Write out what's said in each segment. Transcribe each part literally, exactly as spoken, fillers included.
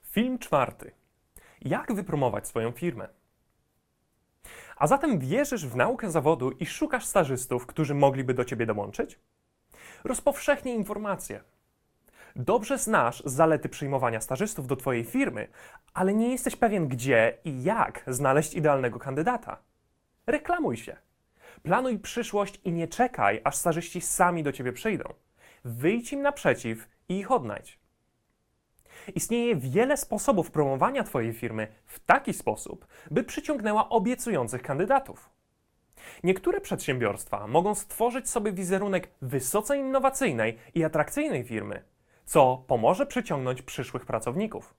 Film czwarty. Jak wypromować swoją firmę? A zatem wierzysz w naukę zawodu i szukasz stażystów, którzy mogliby do Ciebie dołączyć? Rozpowszechnij informacje. Dobrze znasz zalety przyjmowania stażystów do Twojej firmy, ale nie jesteś pewien gdzie i jak znaleźć idealnego kandydata. Reklamuj się. Planuj przyszłość i nie czekaj, aż stażyści sami do Ciebie przyjdą. Wyjdź im naprzeciw i ich odnajdź. Istnieje wiele sposobów promowania Twojej firmy w taki sposób, by przyciągnęła obiecujących kandydatów. Niektóre przedsiębiorstwa mogą stworzyć sobie wizerunek wysoce innowacyjnej i atrakcyjnej firmy, co pomoże przyciągnąć przyszłych pracowników.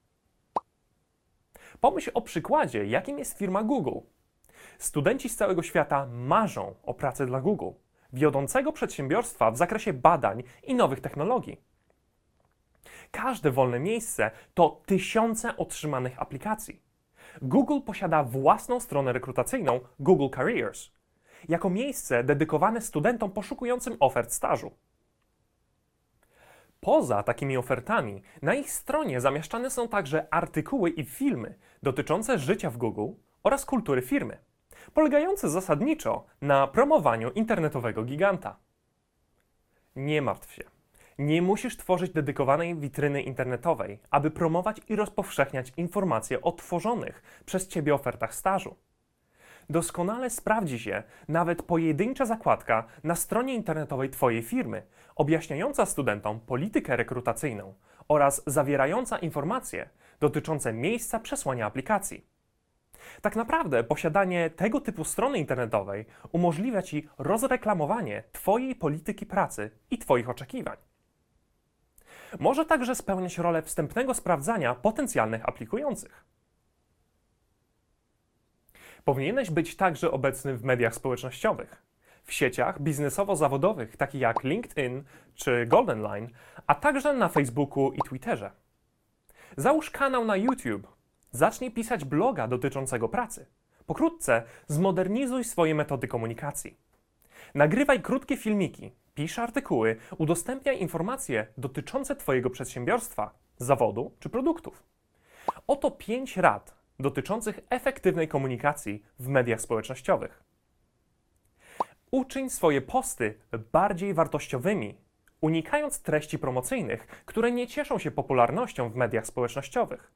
Pomyśl o przykładzie, jakim jest firma Google. Studenci z całego świata marzą o pracy dla Google, wiodącego przedsiębiorstwa w zakresie badań i nowych technologii. Każde wolne miejsce to tysiące otrzymanych aplikacji. Google posiada własną stronę rekrutacyjną Google Careers, jako miejsce dedykowane studentom poszukującym ofert stażu. Poza takimi ofertami, na ich stronie zamieszczane są także artykuły i filmy dotyczące życia w Google oraz kultury firmy, polegające zasadniczo na promowaniu internetowego giganta. Nie martw się. Nie musisz tworzyć dedykowanej witryny internetowej, aby promować i rozpowszechniać informacje o tworzonych przez Ciebie ofertach stażu. Doskonale sprawdzi się nawet pojedyncza zakładka na stronie internetowej Twojej firmy, objaśniająca studentom politykę rekrutacyjną oraz zawierająca informacje dotyczące miejsca przesłania aplikacji. Tak naprawdę posiadanie tego typu strony internetowej umożliwia Ci rozreklamowanie Twojej polityki pracy i Twoich oczekiwań. Może także spełniać rolę wstępnego sprawdzania potencjalnych aplikujących. Powinieneś być także obecny w mediach społecznościowych, w sieciach biznesowo-zawodowych takich jak LinkedIn czy Golden Line, a także na Facebooku i Twitterze. Załóż kanał na YouTube, zacznij pisać bloga dotyczącego pracy. Pokrótce zmodernizuj swoje metody komunikacji. Nagrywaj krótkie filmiki, pisz artykuły, udostępniaj informacje dotyczące Twojego przedsiębiorstwa, zawodu czy produktów. Oto pięć rad dotyczących efektywnej komunikacji w mediach społecznościowych. Uczyń swoje posty bardziej wartościowymi, unikając treści promocyjnych, które nie cieszą się popularnością w mediach społecznościowych.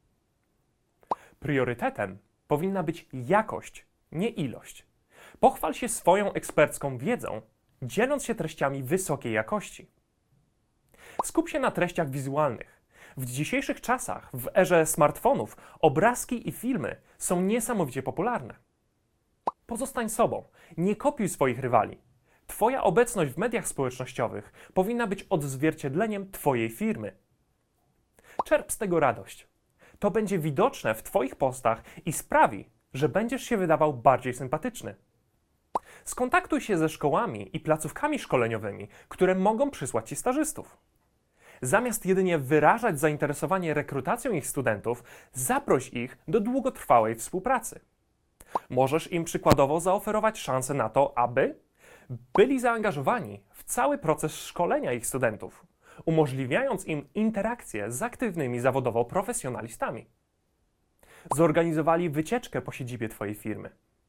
Priorytetem powinna być jakość, nie ilość. Pochwal się swoją ekspercką wiedzą, dzieląc się treściami wysokiej jakości. Skup się na treściach wizualnych. W dzisiejszych czasach, w erze smartfonów, obrazki i filmy są niesamowicie popularne. Pozostań sobą, nie kopiuj swoich rywali. Twoja obecność w mediach społecznościowych powinna być odzwierciedleniem Twojej firmy. Czerp z tego radość. To będzie widoczne w Twoich postach i sprawi, że będziesz się wydawał bardziej sympatyczny. Skontaktuj się ze szkołami i placówkami szkoleniowymi, które mogą przysłać Ci stażystów. Zamiast jedynie wyrażać zainteresowanie rekrutacją ich studentów, zaproś ich do długotrwałej współpracy. Możesz im przykładowo zaoferować szansę na to, aby byli zaangażowani w cały proces szkolenia ich studentów, umożliwiając im interakcję z aktywnymi zawodowo profesjonalistami. Zorganizowali wycieczkę po siedzibie Twojej firmy.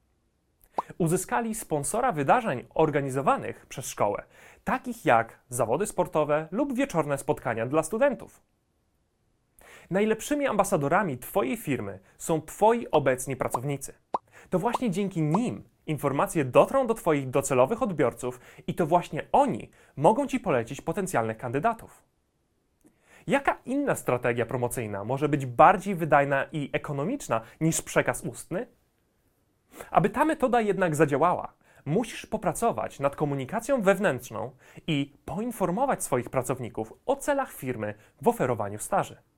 Uzyskali sponsora wydarzeń organizowanych przez szkołę, takich jak zawody sportowe lub wieczorne spotkania dla studentów. Najlepszymi ambasadorami Twojej firmy są Twoi obecni pracownicy. To właśnie dzięki nim informacje dotrą do Twoich docelowych odbiorców i to właśnie oni mogą Ci polecić potencjalnych kandydatów. Jaka inna strategia promocyjna może być bardziej wydajna i ekonomiczna niż przekaz ustny? Aby ta metoda jednak zadziałała, musisz popracować nad komunikacją wewnętrzną i poinformować swoich pracowników o celach firmy w oferowaniu staży.